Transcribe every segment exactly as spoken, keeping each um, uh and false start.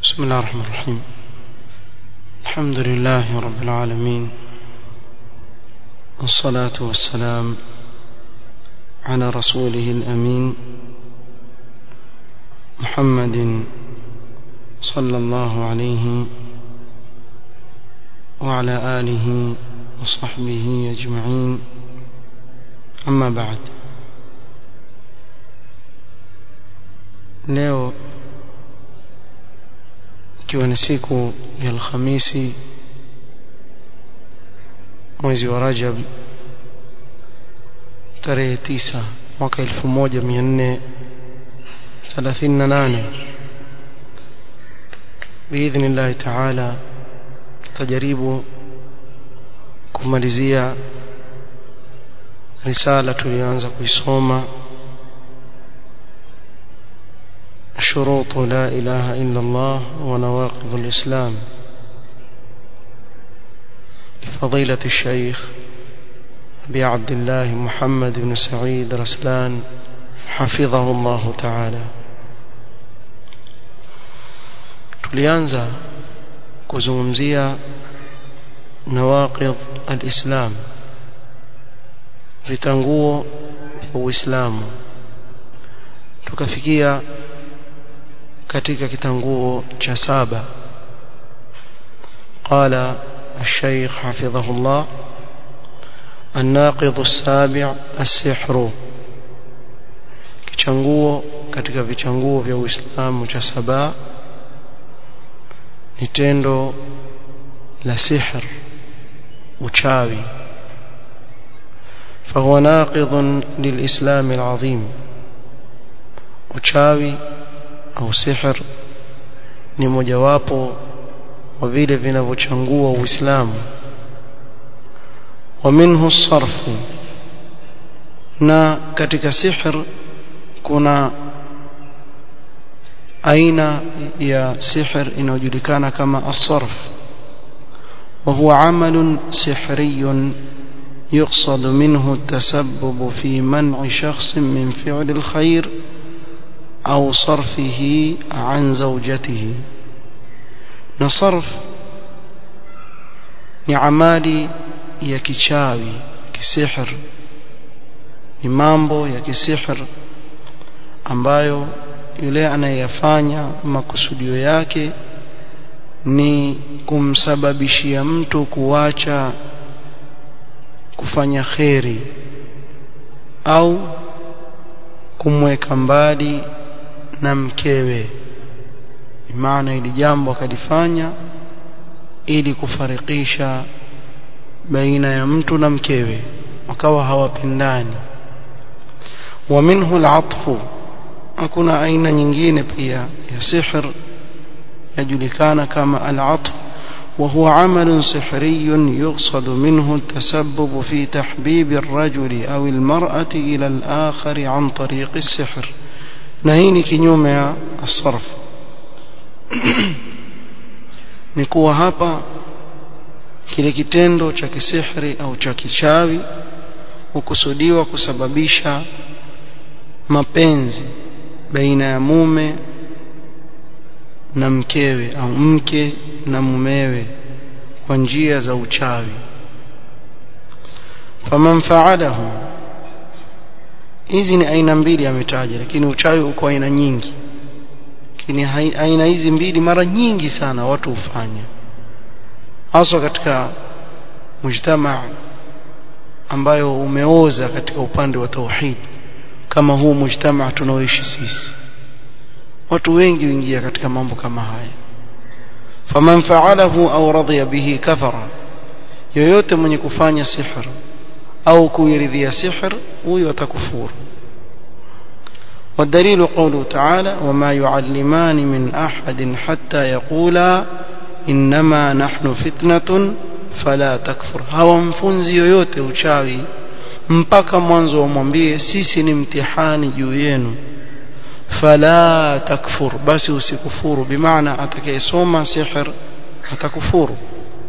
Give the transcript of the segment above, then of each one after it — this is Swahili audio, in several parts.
بسم الله الرحمن الرحيم. الحمد لله رب العالمين، والصلاة والسلام على رسوله الأمين محمد صلى الله عليه وعلى آله وصحبه أجمعين. أما بعد، leo ikiwa ni siku ya Alhamisi mwezi wa Rajab tarehe tisa mwaka elfu moja mia nne thelathini na nane, biidhnillahi ta'ala tutajaribu kumalizia risala tulianza kuisoma, شروط لا إله إلا الله ونواقض الإسلام لفضيلة الشيخ أبي عبد الله محمد بن سعيد رسلان حفظه الله تعالى. tulianza kuzungumzia nawaqidh al-Islam, vitanguo vya Uislamu, tukafikia katika kitanguo cha saba. قال الشيخ حفظه الله: الناقض السابع السحر. kichanguo katika vichanguo vya Uislamu cha saba ni tendo la sihr, uchawi. فهو ناقض للإسلام العظيم. uchawi au sihr ni mojawapo wa vile vinavyochangua Uislamu. wa minhu as-sarf, na katika sihr kuna aina ya sihr inayojulikana kama as-sarf, wa huwa amalun sihriyun يقصد منه التسبب في منع شخص من فعل الخير أو صرفه عن زوجته. نصرف نعمالي ya kichawi, kisihr, ni mambo ya kisihr ambayo yule anayefanya makusudio yake ni kumsababishia mtu kuacha kufanya khairi au kumweka mbali na mkewe. Maana ili jambo akalifanya ili kufarikisha baina ya mtu na mkewe, wakawa hawapendani. wa minhu al-atfu, hakuna aina nyingine pia ya sihr yajulikana kama al-atf, وهو عمل سحري يقصد منه التسبب في تحبيب الرجل أو المرأة إلى الآخر عن طريق السحر. نهيني kinyume ya الصرف. ni kuwa hapa kile kitendo cha kisihri au cha kichawi hukusudiwa kusababisha mapenzi baina ya mume na mkewe au mke na mumewe kwa njia za uchawi. faman fa'alahu, hizi ni aina mbili ametaja, lakini uchawi uko aina nyingi. Lakini aina hizi mbili mara nyingi sana watu hufanya, hasa katika mujtamaa ambayo umeoza katika upande wa tauhid kama huu mujtamaa tunaoishi sisi. watu wengi huingia katika mambo kama haya. faman fa'alahu au radiya bihi kafara, yoyote mwenye kufanya sihr au kuiridhia sihr huyo atakufuru. والدليل قوله تعالى: وما يعلمان من أحد حتى يقولا إنما نحن فتنة فلا تكفر. hawamfunzi yoyote uchawi mpaka mwanzo wamwambie sisi ni mtihani juu yenu, fala takfur, basi usikufuru. bimaana atakayesoma sihr atakufuru.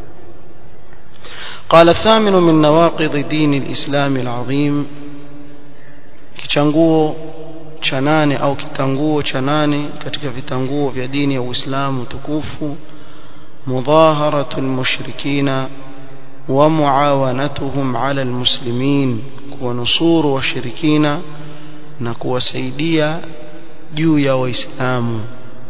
قال الثامن من نواقض دين الإسلام العظيم, kichanguo cha nane au kitanguo cha nane katika vitanguo vya dini ya Uislamu tukufu mudaharatul mushrikina wa muawanatuhum ala almuslimin kuwanusuru washirikina na kuwasaidia juu ya waislamu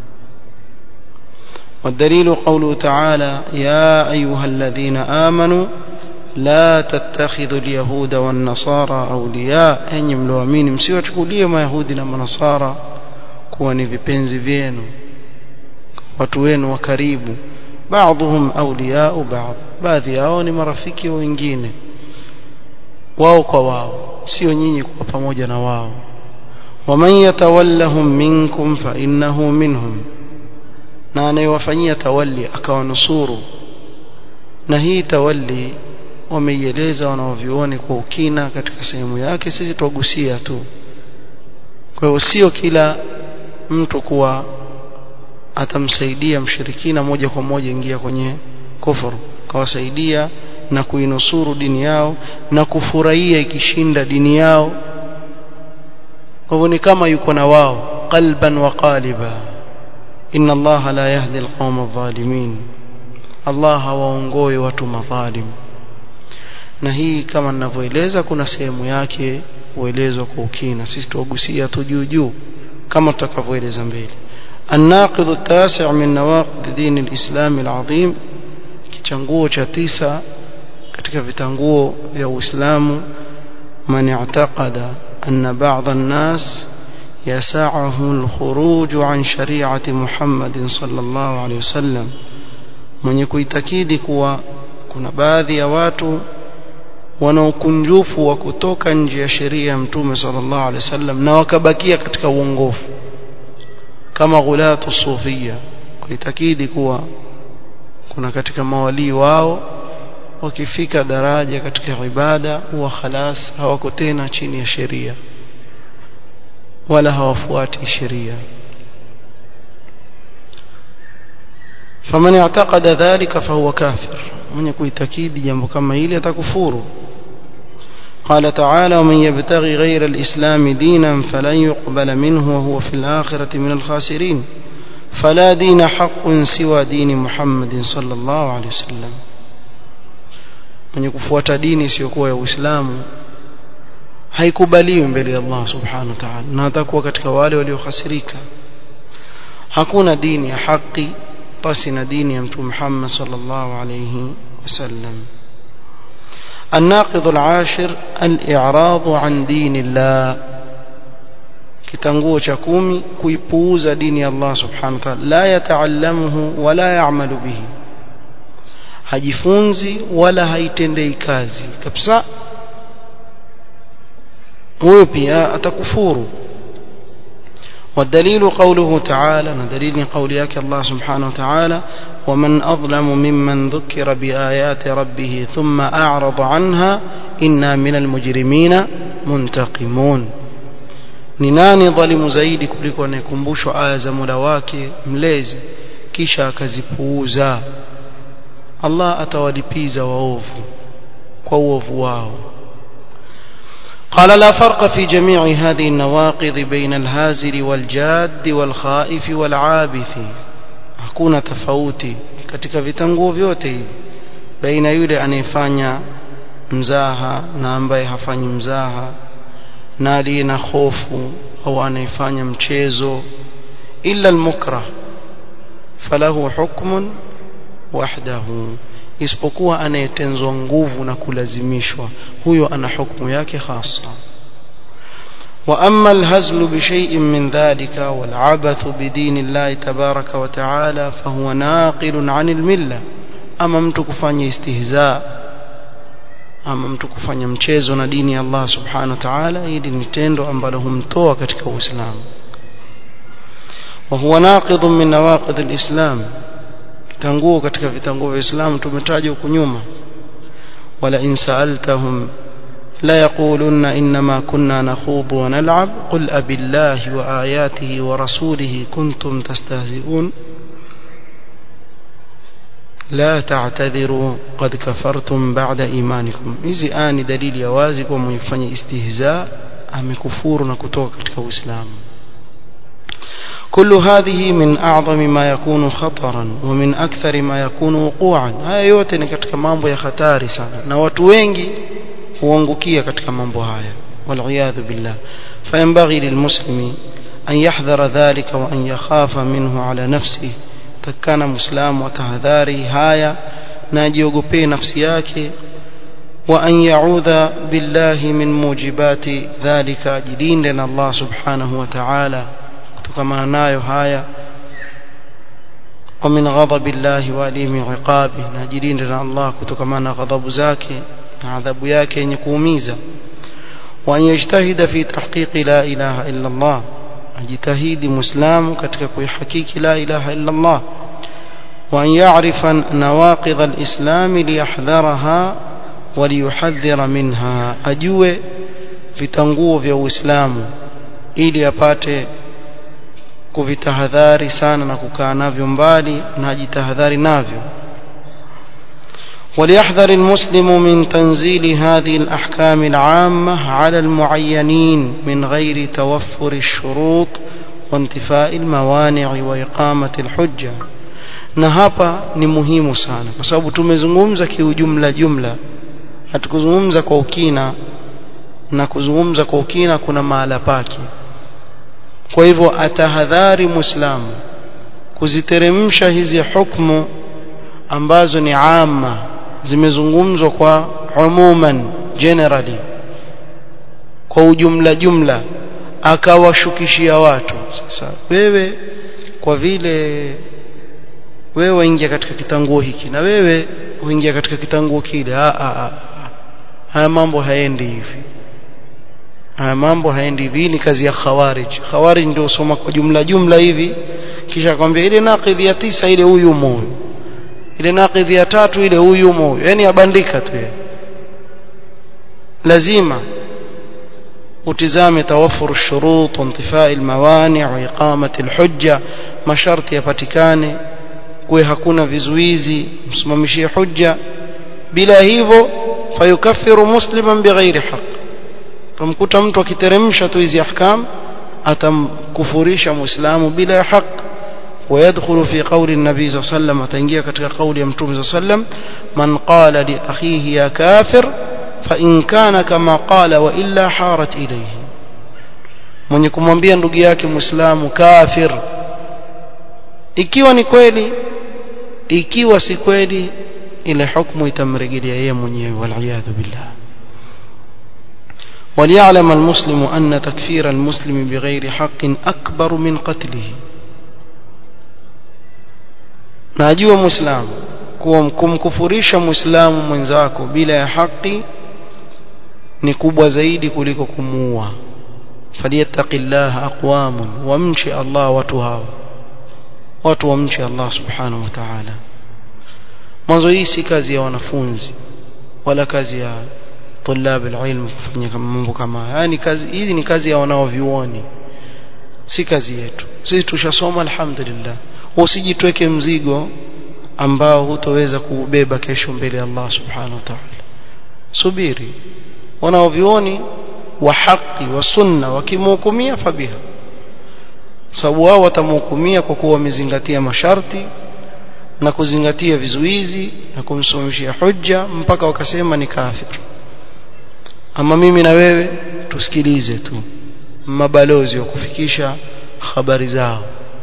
والدليل قوله تعالى يا أيها الذين آمنوا لا تتخذوا اليهود والنصارى أولياء أن يملوامين msiwe chukulie mayahudi na manasara kuwa ni vipenzi vyenu watu wenu wa karibu baadhum awliya'u ba'd baadhi yao ni marafiki wengine wao kwa wao sio nyinyi kwa pamoja na wao waman yatawallahum minkum fa innahu minhum na anayewafanyia tawalli akawanusuru na hii tawalli wameieleza wanaovioni kwa ukina katika sehemu yake sisi tugusia tu kwa hiyo sio kila mtu kuwa atamsaidia mshirikina moja kwa moja ingia kwenye kufuru kawasaidia na kuinusuru dini yao na kufurahia ikishinda dini yao kwa hivyo ni kama yuko na wao qalban wa qaliba inna allaha la yahdi alqawma adh-dhalimin Allah hawaongoi watu madhalim na hii kama ninavyoeleza kuna sehemu yake uelezwa kwa ukina sisi tugusia tu juu juu kama tutakavyoeleza mbele الناقض التاسع من نواقض دين الإسلام العظيم كichanguo cha tisa katika vitanguo vya Uislamu man i'taqada anna ba'd an-nas yasa'uhu al-khuruj 'an shari'ati Muhammadin sallallahu alayhi wasallam mwenye kuitakidi kuwa kuna baadhi ya watu wanaokunjufu wa kutoka nje ya sheria ya Mtume sallallahu alayhi wasallam na wakabakia katika uongofu kama ghulatu sufia kuitakidi kuwa kuna katika mawali wao wakifika daraja katika ibada huwa khalas hawako tena chini ya sheria wala hawafuati sheria faman ya'taqada dhalika fahuwa kafir mwenye kuitakidi jambo kama hili atakufuru قال تعالى ومن يبتغي غير الإسلام دينا فلن يقبل منه وهو في الآخرة من الخاسرين فلا دين حق سوى دين محمد صلى الله عليه وسلم من يكفوات ديني سيكون الإسلام haikubaliwi mbele ya Allah subhanahu wa ta'ala na atakuwa katika wale waliokhasirika hakuna dini ya haki pasi na dini ya Mtume Muhammad sallallahu alayhi wasallam الناقض العاشر الإعراض عن دين الله kitanguo cha kumi kuipuuza dini ya Allah subhanahu wa ta'ala la yataallamuhu wala ya'malu bihi hajifunzi wala haitendei kazi kabisa huyo pia atakufuru والدليل قوله تعالى دليل قولك الله سبحانه وتعالى ومن أظلم ممن ذكر بآيات ربه ثم أعرض عنها إنا من المجرمين منتقمون نناني ظالم زيد kuliko anayekumbushwa aya za Mola wake mlezi kisha akazipuuza Allah atawalipiza waovu kwa uovu wao قال لا فرق في جميع هذه النواقض بين الهازل والجاد والخائف والعابث hakuna tofauti katika vitanguo vyote hivi baina yule anayefanya mzaha na ambaye hafanyi mzaha na aliye na hofu au anayefanya mchezo illa almukrah falahu hukmun wahdahu isipokuwa anayetenzwa nguvu na kulazimishwa huyo ana hukumu yake hasa wa amma alhazlu bi shay'in min dhalika wal 'abathu bi dinillahi tabaraka wa ta'ala fahuwa naqilun 'anil milla ama mtu kufanya istihza ama mtu kufanya mchezo na dini ya Allah subhanahu wa ta'ala hili ni tendo ambalo humtoa katika Uislamu wa huwa naqidun min nawaqid alislam tanguo katika vitanguo vya Uislamu tumetaja huko nyuma wala in sa'altahum la yaquluna inma kunna nakhudu wa nal'ab qul abillahi wa ayatihi wa rasulihi kuntum tastahzi'un la ta'tadhiru qad kafartum ba'da imanikum hizi ani dalili ya wazi kwa mfanye istihza amekufuru na kutoka katika Uislamu. كل هذه من أعظم ما يكون خطرا ومن أكثر ما يكون وقوعا. haya yote ni katika mambo ya hatari sana na watu wengi huangukia katika mambo haya والعياذ بالله. فينبغي للمسلم أن يحذر ذلك وأن يخاف منه على نفسه. takana muislamu atahadhari haya na ajiogope nafsi yake وأن يعوذ بالله من موجبات ذلك. ajilinde na Allah subhanahu wa ta'ala kutokana nayo haya ومن غضب الله وأليم عقابه. najilinde na Allah kutokana na ghadhabu zake na adhabu yake yenye kuumiza. وأن يجتهد في تحقيق لا إله إلا الله. ajitahid muslim katika kuihakiki la ilaha illa Allah. وأن يعرف نواقض الإسلام ليحذرها وليحذر منها. ajue vitanguo vya Uislamu ili apate kuvitahadhari sana na kukaa navyo mbali na ajitahadhari navyo. وليحذر المسلم من تنزيل هذه الأحكام العامة على المعينين من غير توفر الشروط وانتفاء الموانع وإقامة الحجة. na hapa ni muhimu sana kwa sababu tumezungumza kiujumla jumla, hatukuzungumza kwa ukina, na kuzungumza kwa ukina kuna mahala pake. kwa hivyo atahadhari muislamu kuziteremsha hizi hukumu ambazo ni amma, zimezungumzwa kwa umuman, generally, kwa ujumla jumla, akawashukishia watu. Sasa wewe kwa vile wewe waingia katika kitanguo hiki na wewe uingia katika kitanguo kile, a a haya mambo haendi hivi, haya mambo haendi hivi. Ni kazi ya khawarij. Khawarij ndio usoma kwa jumla jumla hivi, kisha akwambia ile naqidhi ya tisa ile huyu moyo, ile naqidhi ya tatu ile huyu moyo, yani abandika tu. lazima utizame tawaffur ash-shurut wa intifaa al-mawani' wa iqamati al-hujja. masharti yapatikane, kwa hakuna vizuizi, msimamishie hujja. bila hivyo fayukaffiru musliman bighairi haqq. tumkuta mtu akiteremsha tu hizi ahkam atamkufurisha muislamu bila haq. ويدخل في قول النبي صلى الله عليه وسلم, ataingia katika kauli ya mtume صلى الله عليه وسلم, man qala li akhihi ya kafir fa in kana kama qala wa illa harat ilayhi. mwenye kumwambia ndugu yake muislamu kafir, ikiwa ni kweli, ikiwa si kweli, ile hukumu itamrejelea yeye mwenyewe. waliyadhu billah. وليعلم المسلم أن تكفير المسلم بغير حق أكبر من قتله. najua muislamu kuwa kumkufurisha muislamu mwenzako bila ya haki ni kubwa zaidi kuliko kumuua. falyattaqillaha aqwamun, wamchi Allah watu hao, watu wamchi Allah subhanahu wa ta'ala. mwanzo hii si kazi ya wanafunzi wala kazi ya طلاب العلم kufanya kama mambo kama yani kazi hizi ni kazi ya wanaovioni, si kazi yetu sisi. tushasoma alhamdulillah. usijitweke mzigo ambao hutoweza kubeba kesho mbele ya Allah subhanahu wa ta'ala. subiri, wanaovioni wa haki wa sunna wakimhukumia fabiha, sababu wao watamhukumia kwa kuwa wamezingatia masharti na kuzingatia vizuizi na kumsomeshia hujja mpaka wakasema ni kafir. ama mimi na wewe tusikilize tu mabalozi wa kufikisha habari zao.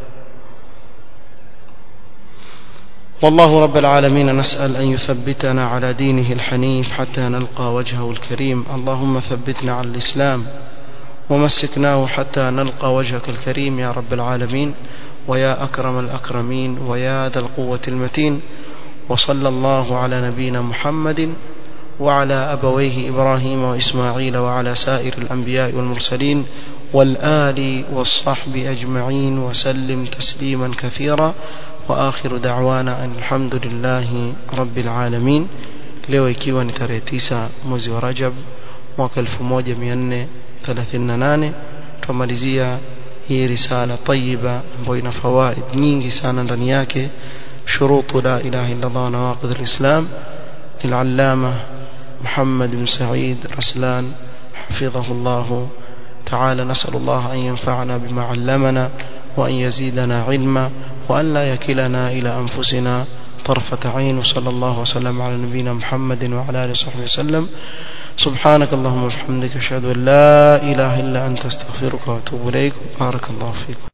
والله رب العالمين نسأل أن يثبتنا على دينه الحنيف حتى نلقى وجهه الكريم. اللهم ثبتنا على الإسلام ومسكناه حتى نلقى وجهك الكريم يا رب العالمين ويا أكرم الأكرمين ويا ذا القوة المتين. وصلى الله على نبينا محمد وعلى أبويه إبراهيم وإسماعيل وعلى سائر الأنبياء والمرسلين والآل والصحب أجمعين وسلم تسليما كثيرا. وآخر دعوانا أن الحمد لله رب العالمين. leo ikiwa ni tarehe tisa mwezi wa Rajab mwaka elfu moja mia nne thelathini na nane tumalizia hii risala tayyiba ambayo ina fawaid nyingi sana ndani yake. shurutu la ilaha illa Allah na nawaqidh al-islam lil-allama Muhammad bin Said Raslan hafidhahu Allah تعالى نسأل الله أن ينفعنا بما علمنا وأن يزيدنا علما وأن لا يكلنا إلى أنفسنا طرفة عين. وصلى الله وسلم على نبينا محمد وعلى آله وصحبه وسلم. سبحانك اللهم وبحمدك أشهد أن لا إله إلا أنت أستغفرك وأتوب إليك. بارك الله فيكم.